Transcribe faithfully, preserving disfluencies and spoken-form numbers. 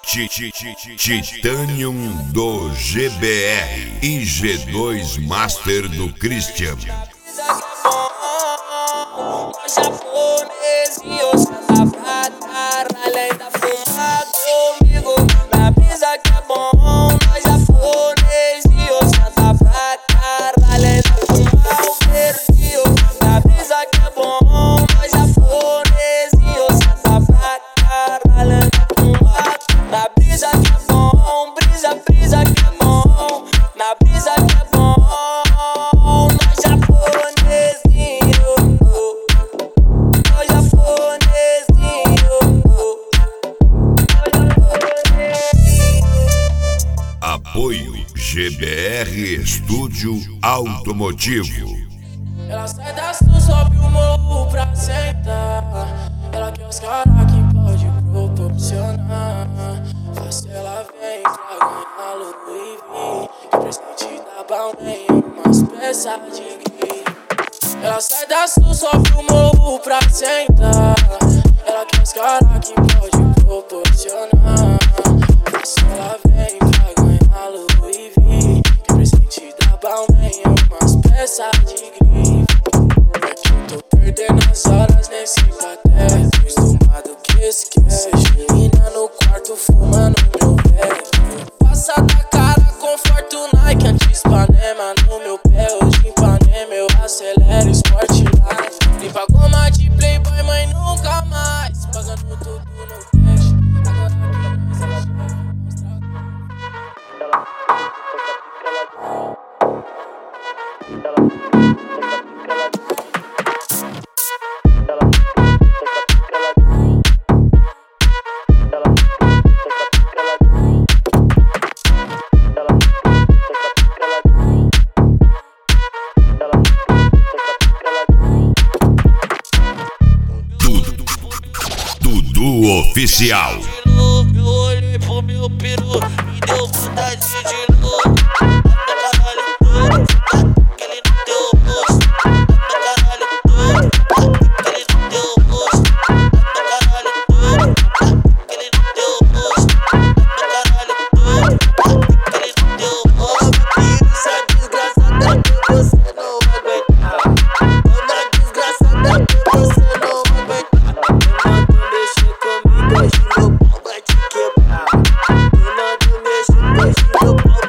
Titanium do G B R e G dois Master do Christian. Nós japonês e eu senta pra caralho, ainda fuma comigo na brisa que é bom. Nós japonês e eu senta pra caralho, ainda fuma o verdinho na brisa que é bom. Nós japonês e eu senta pra caralho, ainda fuma na brisa que é bom. Brisa, brisa que é bom, na brisa que é bom. Nós japonês e eu Apoio G B R Estúdio Automotivo. Ela sai da sul, sobe o morro pra sentar. Ela quer os caras que pode proporcionar. Fácil ela vem pra ganhar Louis V. Que presente da Balmain, umas peças de gris. Ela sai da sul, sobe o morro pra sentar. Ela quer os caras que pode proporcionar. Fácil ela vem pra ganhar Louis V. Que presente da Balmain, umas peças de grife. É que eu tô perdendo as horas nesse caderno. Acostumado que esquece. Menina no quarto fumando meu velho. Passa da cara, conforto Nike, anti-Ipanema no meu pé. Hoje em Ipanema eu acelero Sportline. Limpa goma de Playboy, mãe, nunca mais. Pagando tudo no cash. Agora que nós é chefe, mostra Dudu Oficial. Eu olhei pro meu peru e deu vontade de louco. No caralho todo, aquele no teu rosto. No caralho todo, aquele no teu rosto. No caralho todo, aquele no teu rosto. No caralho todo, aquele no teu rosto. Essa desgraçada que você não aguentar. Dona desgraçada que você não aguentar. Hoje meu pau vai te quebrar. Tu não mexer, hoje meu pau